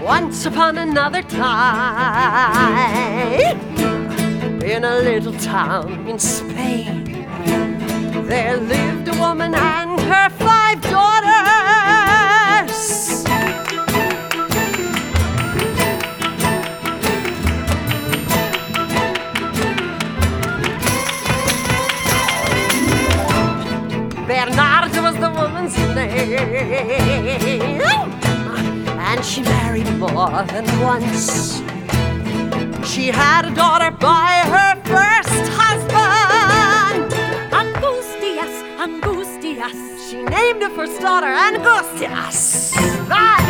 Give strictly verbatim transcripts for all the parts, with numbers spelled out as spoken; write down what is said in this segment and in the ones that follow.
Once upon another time, in a little town in Spain, there lived a woman and her five daughters. Bernarda was the woman's name, and she married more than once. She had a daughter by her first husband, Angustias, Angustias. She named her first daughter Angustias. Right.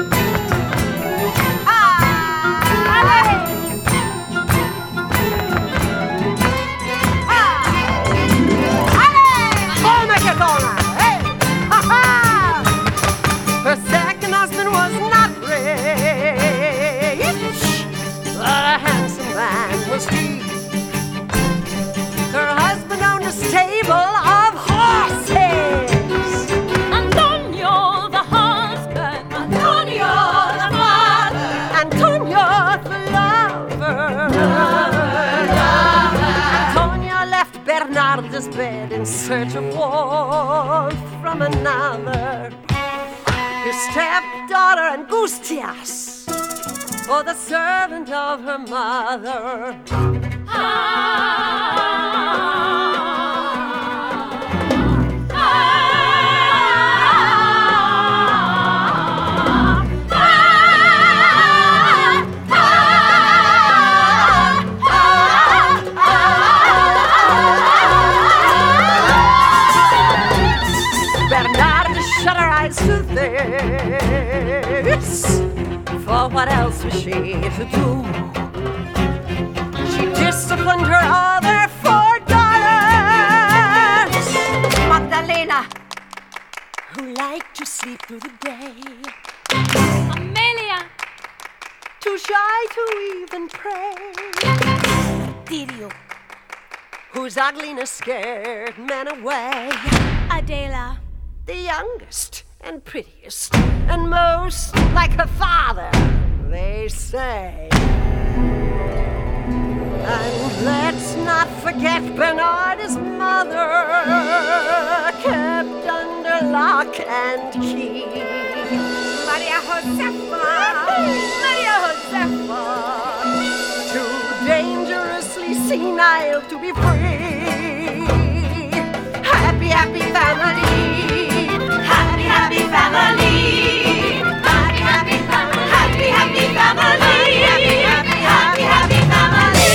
Her second husband was not rich, but a handsome man was he. Her husband owned a stable of horses. Antonio the husband, Antonio the father, Antonio the lover. Antonio left Bernarda's bed in search of warmth from another, his stepdaughter Angustias, for the servant of her mother. Ah, ah, ah, ah. Bernarda shut her eyes to this, for what else was she to do? She disciplined her other four daughters, Magdalena, who liked to sleep through the day, Amelia, too shy to even pray, Tirio, whose ugliness scared men away, Adela, the youngest and prettiest and most like her father, they say. And let's not forget Bernarda's mother, kept under lock and key, Maria Josefa, Maria Josefa, too dangerously senile to be free. Happy, happy family, happy, happy family, happy, happy family, happy, happy family, happy, happy, happy, happy family.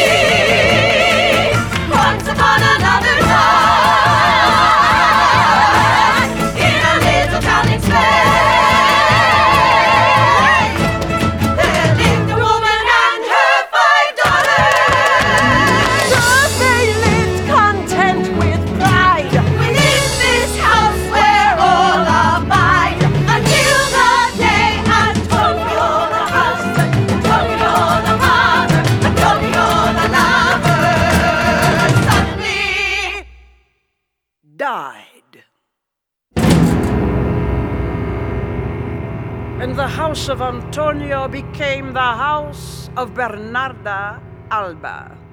Once upon another time, in a little town in Spain, there lived a woman and her five daughters. So they lived content with pride within this house where all abide, until the day Antonio the husband, Antonio the father, Antonio the lover suddenly died. And the house of Antonio became the house of Bernarda Alba.